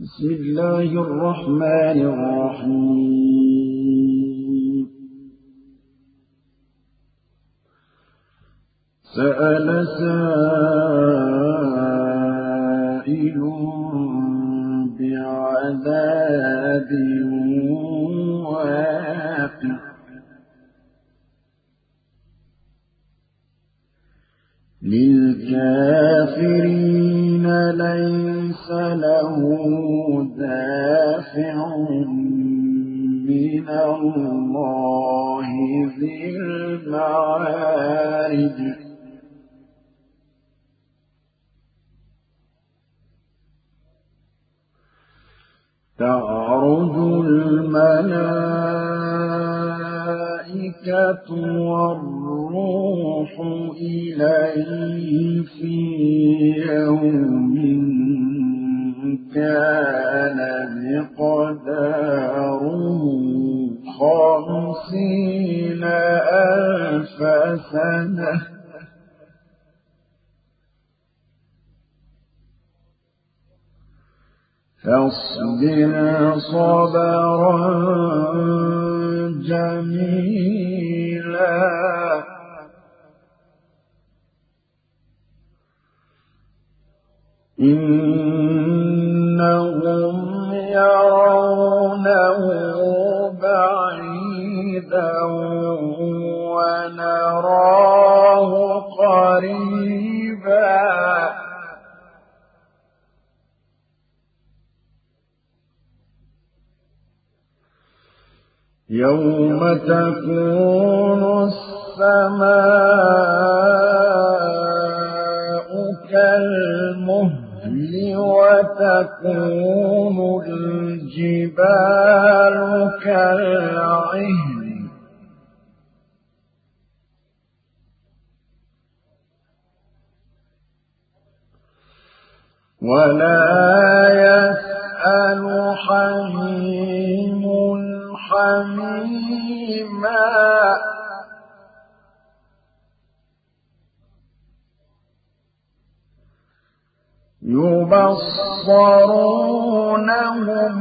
بسم الله الرحمن الرحيم سأل سائل بعذاب واقع للكافرين ليس له دافع من الله ذي المعارج تعرج الملائكة والروح إليه في يوم كان مقداره 50,000 سنة فاصبر صبرا جميلا إنهم يرونه بعيدا ونراه قريبا يوم تكون السماء كالمهل وتكون الجبال كالعهن ولا يسأل حميم حميما يبصرونهم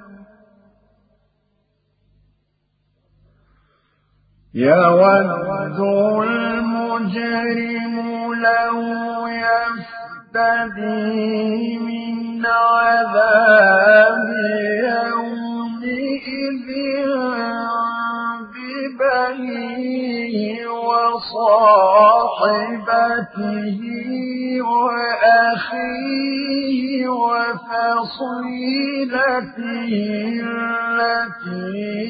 يود المجرم لو يفتدي من عذاب يومئذ ببنيه وصاحبته وأخيه وفصيلته التي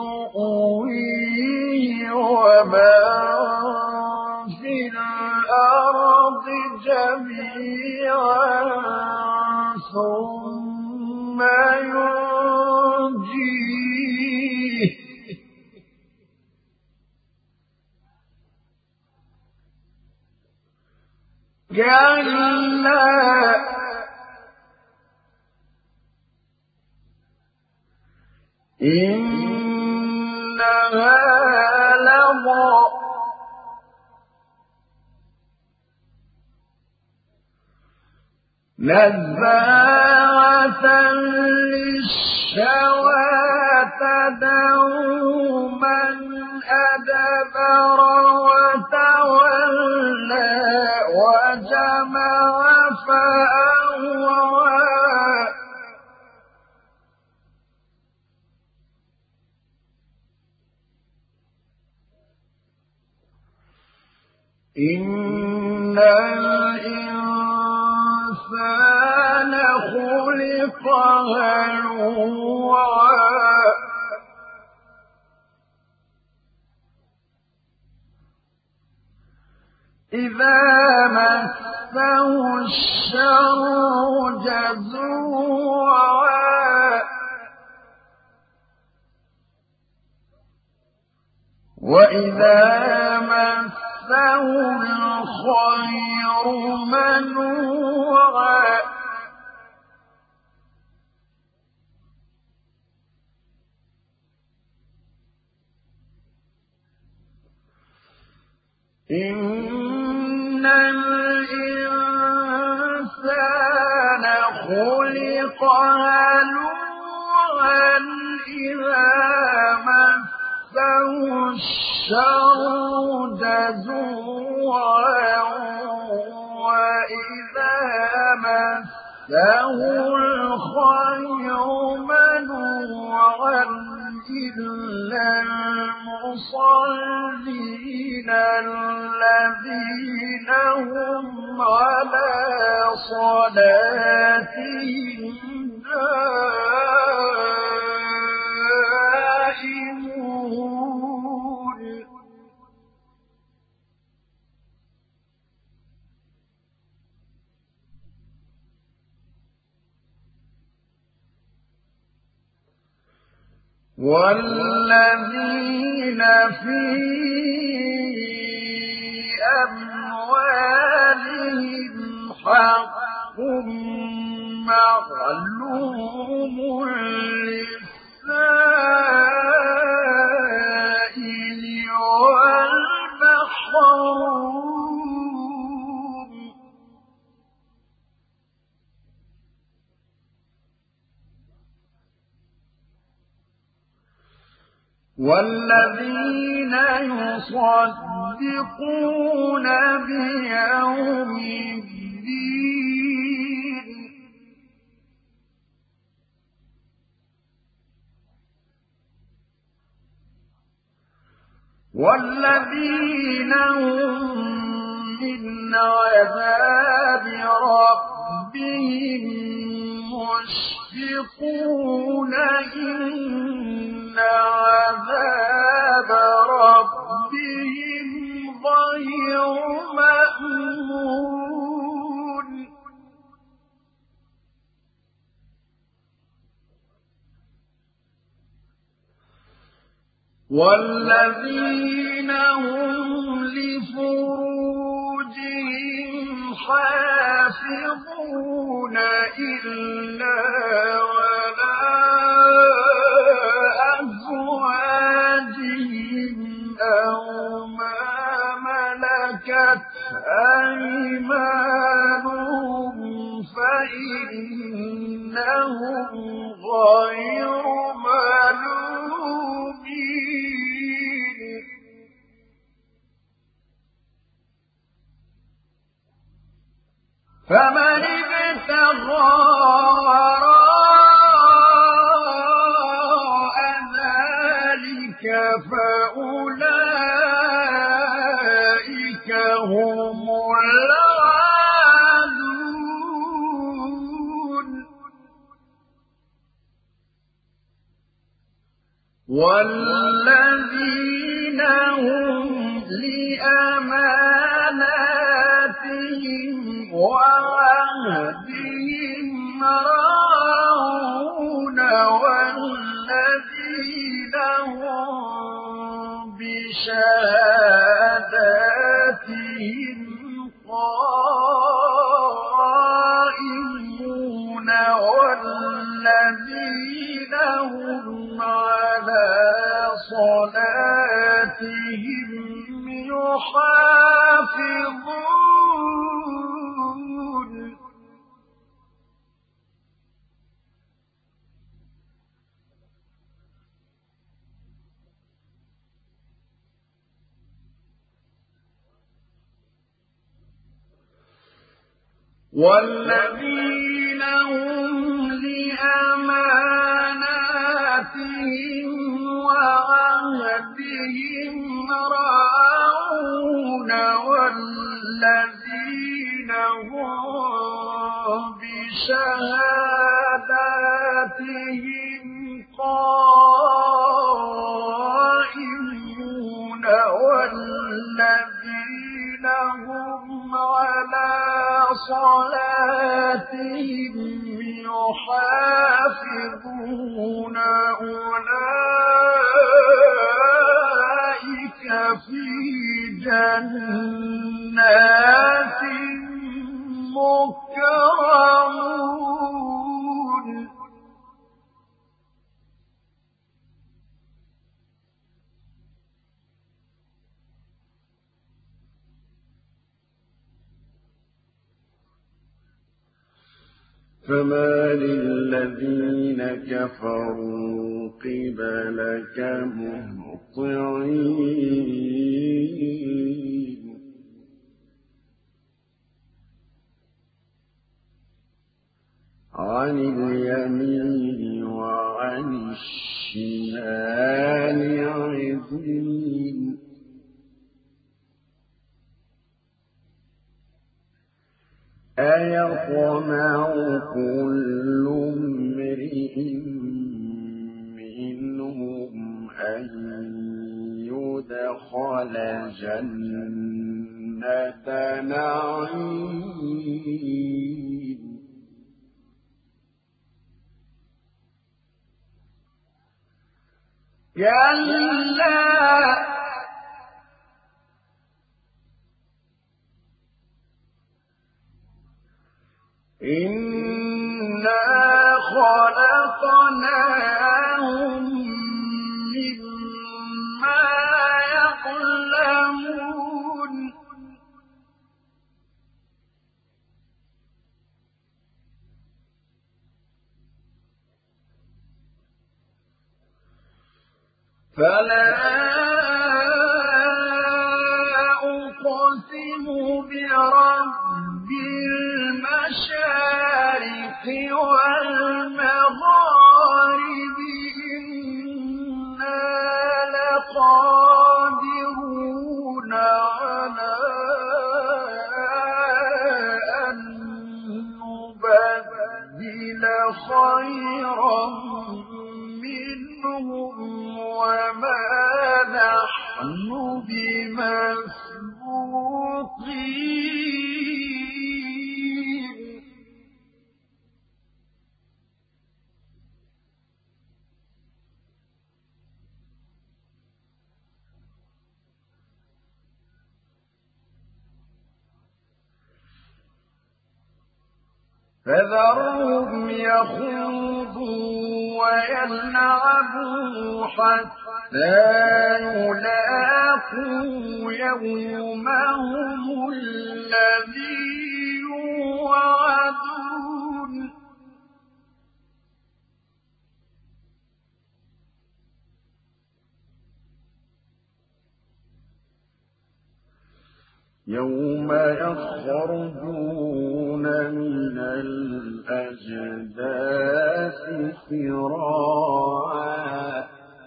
تؤويه ومن في الأرض جميعا ثم ينجيه كلا إنها لظى نزاعة للشوى تدعو من أدبر وتولى وجمع فأوعى إن الإنسان خلق هلوعا إذا مسه الشر جزوعا وإذا مسه الخير منوعا إن الإنسان خلق هلوعا إذا مسه الشر جزوعا وإذا مسه الخير منوعا إلا المصلين الذين هم على صلاتهم دائمون والذين في أموالهم حق معلوم للسائل والمحروم والذين يصدقون بيوم الدين والذين هم من عذاب ربهم مشفقون إن عذاب ربهم غير مأمون والذين هم لفروجهم حافظون إلا على أزواجهم أو ما ملكت أيمانهم فإنهم غير ملومين فمن ابتغى وراء ذلك فأولئك هم العادون والذين هم لأماناتهم وعهدهم راعون والذين هم بشهاداتهم قائمون والذين هم على صلاتهم يحافظون والذين هم لأماناتهم وعهدهم راعون والذين هم بشهاداتهم قائمون والذين هم على صلاتهم يحافظون أولئك في جنات مكرمون فمال الذين كفروا قبلك مهطعين عن اليمين وعن الشمال عزين أيطمع كل امرئ منهم أن يدخل جنة نعيم كلا إنا خلقناهم مما يعلمون فلا أقسم برب المشارق والمغارب إنا لقادرون على أن نبدل خيرا منهم وما نحن بمسبوقين فذرهم يخوضوا ويلعبوا حتى يلاقوا يومهم الذي يوعدون يوم يخرجون من الأجداث سراعا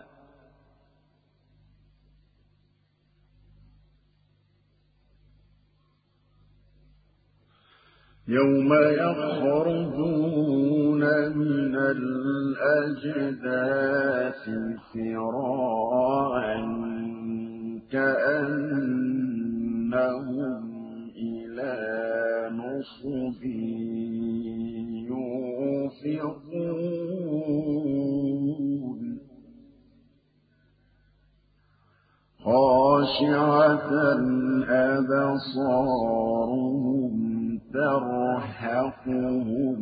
يوم يخرجون من الأجداث سراعا كأنهم إلى نصب يوفضون خاشعة أبصارهم ترهقهم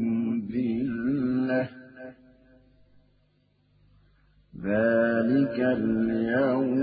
ذلة ذلك اليوم